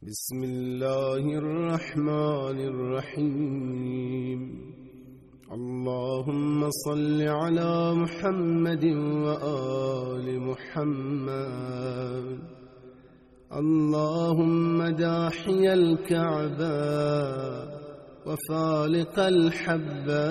بسم الله الرحمن الرحيم. اللهم صل على محمد وآل محمد. اللهم داحي الكعبة وفالق الحبة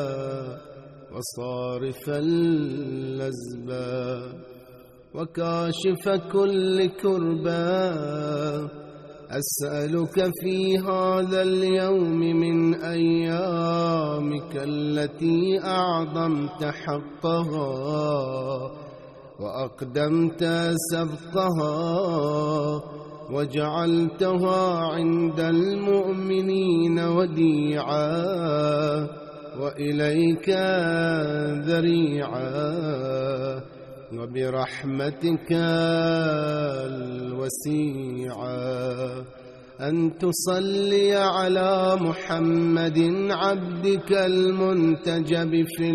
وصارف اللزبة وكاشف كل كربة، أسألك في هذا اليوم من أيامك التي أعظمت حقها وأقدمت سبقها وجعلتها عند المؤمنين وديعا وإليك ذريعا، وبرحمتك الوسيعة أن تصلي على محمد عبدك المنتجب في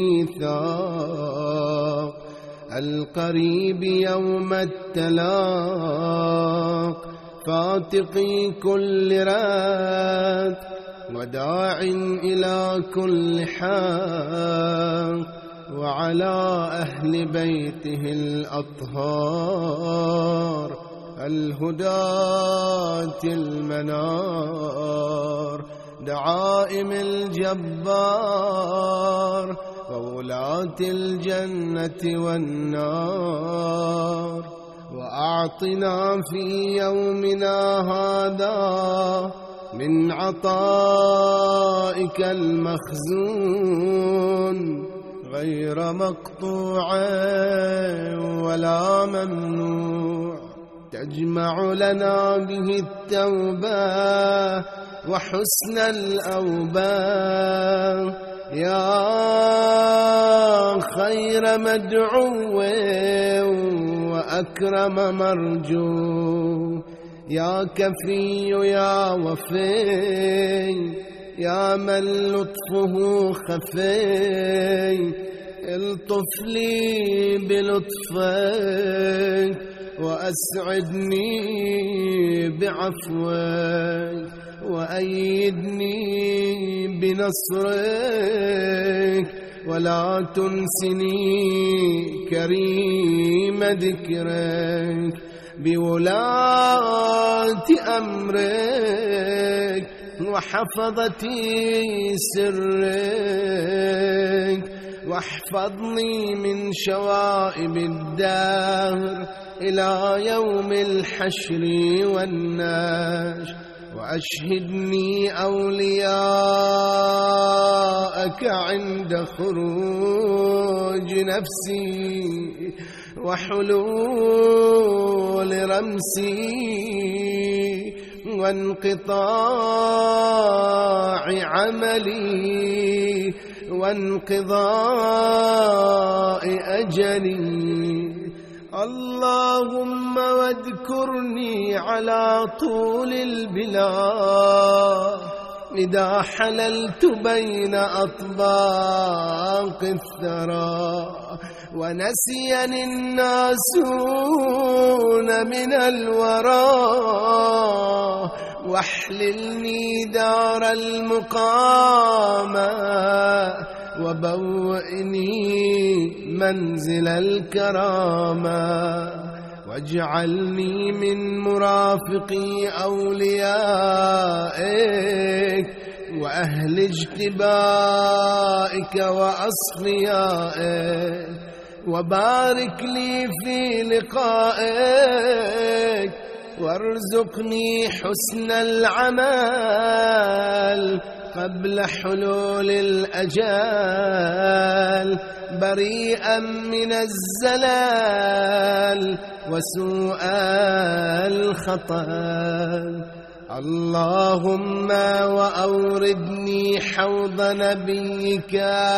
الميثاق القريب يوم التلاق، فاتقي كل راد وداع إلى كل حق، وعلى أهل بيته الأطهار الهداة المنار، دعائم الجبار وولاة الجنة والنار. وأعطنا في يومنا هذا من عطائك المخزون غير مقطوع ولا ممنوع، تجمع لنا به التوبة وحسن الأوبة، يا خير مدعو وأكرم مرجو، يا كفي يا وفي، يا من لطفه خفي، الطف لي بلطفك وأسعدني بعفوك وأيدني بنصرك، ولا تنسني كريم ذكرك بولاة أمرك وحفظتي سرك، واحفظني من شوائب الدهر إلى يوم الحشر والنشر، وأشهدني أولياءك عند خروج نفسي وحلول رمسي وانقطاع عملي وانقضاء أجلي. اللهم واذكرني على طول البلاد إذا حللت بين أطباق الثرى، ونسيني الناسون من الورى، واحللني دار المقامة وبوئني منزل الكرامة، واجعلني من مرافقي أوليائك وأهل اجتبائك وأصفيائك، وبارك لي في لقائك، وارزقني حسن العمل قبل حلول الأجال، بريئا من الزلال وسوء الخطأ. اللهم وأوردني حوض نبيك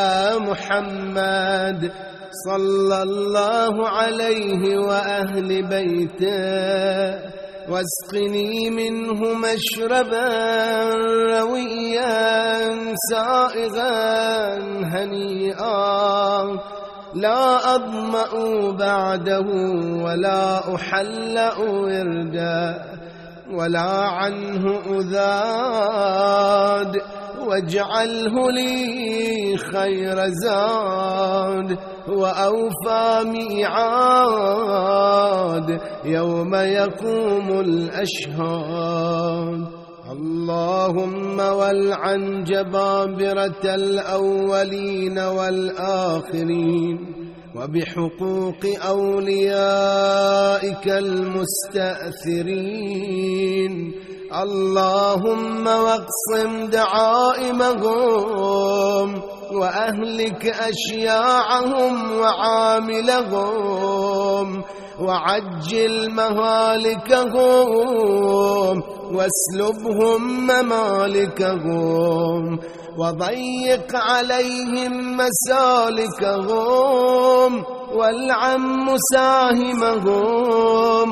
محمد صلى الله عليه وأهل بيته، واسقني منه مشربا رويا سائغا هنيئا، لا أظمأ بعده ولا أحلأ وردا، ولا عنه أذاد، واجعله لي خير زاد وأوفى ميعاد يوم يقوم الأشهاد. اللهم والعن جبابرة الأولين والآخرين، وبحقوق أوليائك المستأثرين. اللهم واقسم دعائمهم، وأهلك أشياعهم وعاملهم، وعجل مهالكهم، واسلبهم ممالكهم، وضيق عليهم مسالكهم، والعن مساهمهم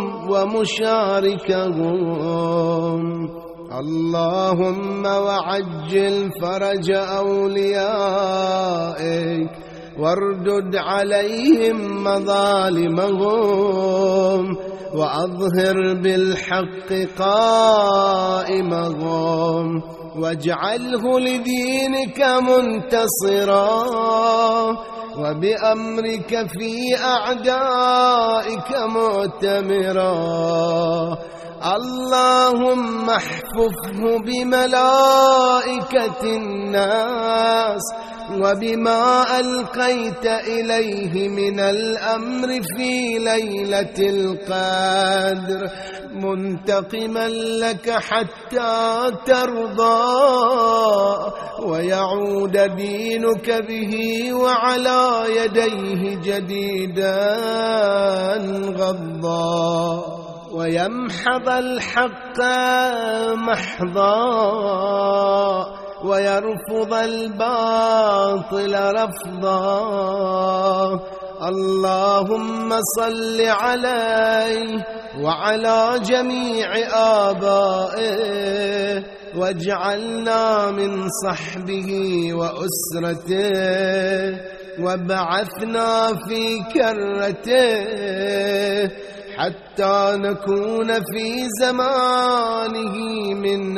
ومشاركهم. اللهم وعجل فرج أوليائك، واردد عليهم مظالمهم، وأظهر بالحق قائمهم، واجعله لدينك منتصرا، وبأمرك في أعدائك مؤتمرا. اللهم احفظه بملائكة الناس، وبما ألقيت إليه من الأمر في ليلة القدر، منتقما لك حتى ترضى، ويعود دينك به وعلى يديه جديدا غضا، ويمحض الحق محضا، ويرفض الباطل رفضا. اللهم صل عليه وعلى جميع آبائه، واجعلنا من صحبه وأسرته، وابعثنا في كرته، حتى نكون في زمانه من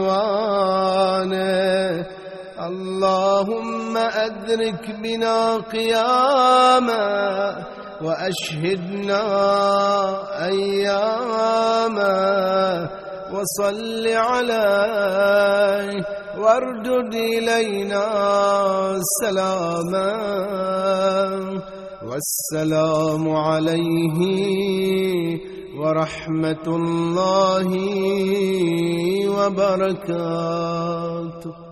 أعوانه. اللهم أدرك بنا قيامه، وأشهدنا أيامه، وصل عليه واردد إلينا سلاما. والسلام عليه ورحمة الله وبركاته.